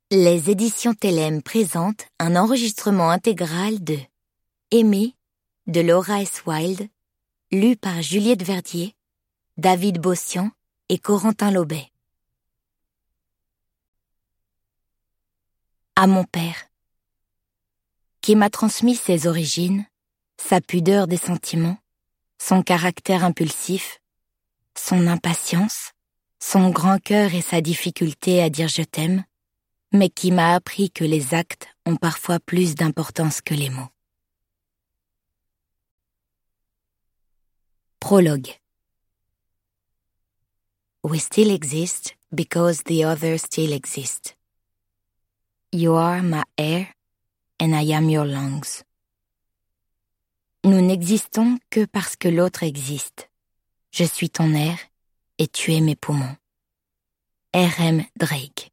Les éditions Tellem présentent un enregistrement intégral de Aimé de Laura S. Wilde, lu par Juliette Verdier, David Bossian et Corentin Lobet. À mon père, qui m'a transmis ses origines, sa pudeur des sentiments, son caractère impulsif, son impatience, son grand cœur et sa difficulté à dire je t'aime, mais qui m'a appris que les actes ont parfois plus d'importance que les mots. Prologue. We still exist because the other still exists. You are my air and I am your lungs. Nous n'existons que parce que l'autre existe. Je suis ton air et tu es mes poumons. R.M. Drake.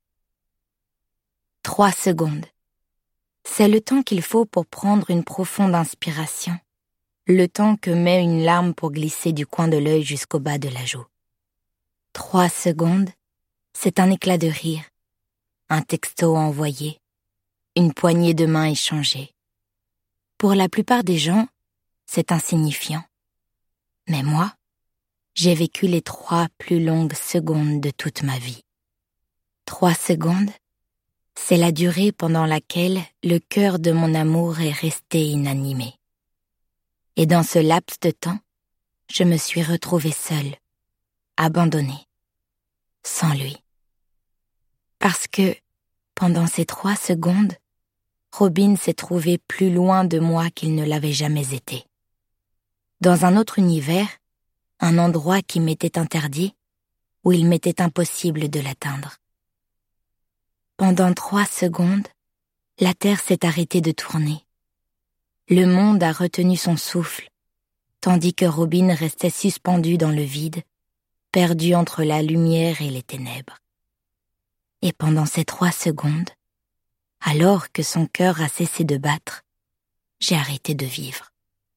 3 secondes. C'est le temps qu'il faut pour prendre une profonde inspiration. Le temps que met une larme pour glisser du coin de l'œil jusqu'au bas de la joue. 3 secondes, c'est un éclat de rire, un texto envoyé, une poignée de main échangée. Pour la plupart des gens, c'est insignifiant. Mais moi, j'ai vécu les 3 plus longues secondes de toute ma vie. 3 secondes, c'est la durée pendant laquelle le cœur de mon amour est resté inanimé. Et dans ce laps de temps, je me suis retrouvée seule, abandonnée, sans lui. Parce que, pendant ces 3 secondes, Robin s'est trouvé plus loin de moi qu'il ne l'avait jamais été. Dans un autre univers, un endroit qui m'était interdit, où il m'était impossible de l'atteindre. Pendant 3 secondes, la Terre s'est arrêtée de tourner. Le monde a retenu son souffle, tandis que Robin restait suspendue dans le vide, perdue entre la lumière et les ténèbres. Et pendant ces 3 secondes, alors que son cœur a cessé de battre, j'ai arrêté de vivre.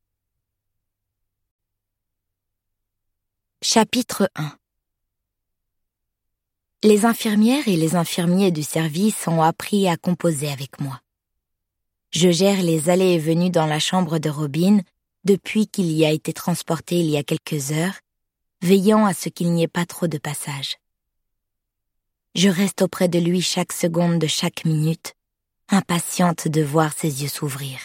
Chapitre 1. Les infirmières et les infirmiers du service ont appris à composer avec moi. Je gère les allées et venues dans la chambre de Robin depuis qu'il y a été transporté il y a quelques heures, veillant à ce qu'il n'y ait pas trop de passage. Je reste auprès de lui chaque seconde de chaque minute, impatiente de voir ses yeux s'ouvrir.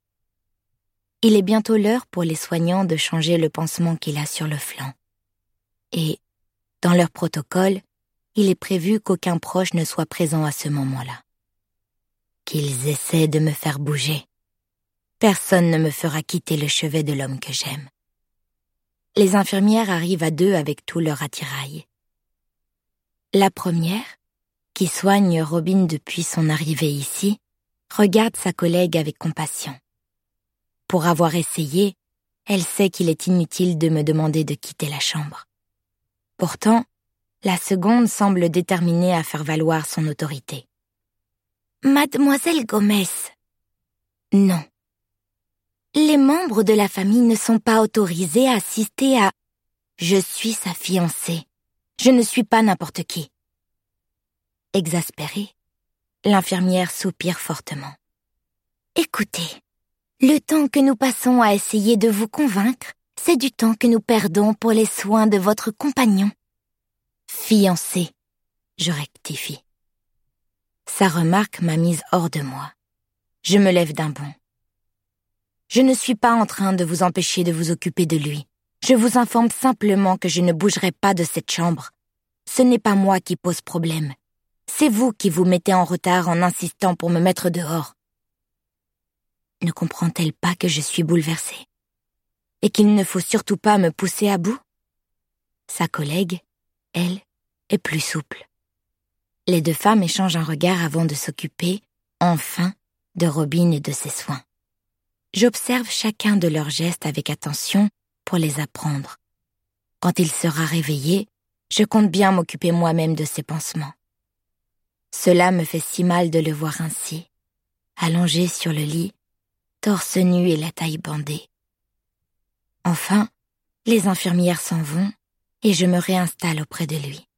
Il est bientôt l'heure pour les soignants de changer le pansement qu'il a sur le flanc. Et, dans leur protocole, il est prévu qu'aucun proche ne soit présent à ce moment-là. Qu'ils essaient de me faire bouger. Personne ne me fera quitter le chevet de l'homme que j'aime. Les infirmières arrivent à 2 avec tout leur attirail. La première, qui soigne Robin depuis son arrivée ici, regarde sa collègue avec compassion. Pour avoir essayé, elle sait qu'il est inutile de me demander de quitter la chambre. Pourtant, la seconde semble déterminée à faire valoir son autorité. Mademoiselle Gomez. Non. Les membres de la famille ne sont pas autorisés à assister à... Je suis sa fiancée. Je ne suis pas n'importe qui. Exaspérée, l'infirmière soupire fortement. Écoutez, le temps que nous passons à essayer de vous convaincre, c'est du temps que nous perdons pour les soins de votre compagnon. Fiancé, je rectifie. Sa remarque m'a mise hors de moi. Je me lève d'un bond. Je ne suis pas en train de vous empêcher de vous occuper de lui. Je vous informe simplement que je ne bougerai pas de cette chambre. Ce n'est pas moi qui pose problème. C'est vous qui vous mettez en retard en insistant pour me mettre dehors. Ne comprend-elle pas que je suis bouleversée? Et qu'il ne faut surtout pas me pousser à bout? Sa collègue, elle, est plus souple. Les 2 femmes échangent un regard avant de s'occuper, enfin, de Robin et de ses soins. J'observe chacun de leurs gestes avec attention pour les apprendre. Quand il sera réveillé, je compte bien m'occuper moi-même de ses pansements. Cela me fait si mal de le voir ainsi, allongé sur le lit, torse nu et la taille bandée. Enfin, les infirmières s'en vont et je me réinstalle auprès de lui.